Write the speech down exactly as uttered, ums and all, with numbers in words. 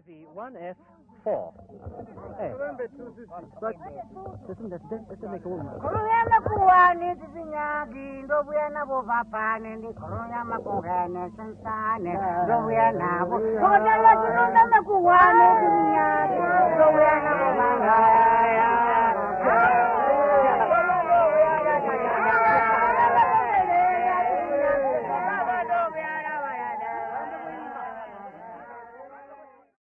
Maybe one F four. Hey. But listen, let's let's make all. Corona kuani tisinyagi ndo buyana bo papane ndi corona makongane sensane ndo buyana bo. Kota la tunda makuani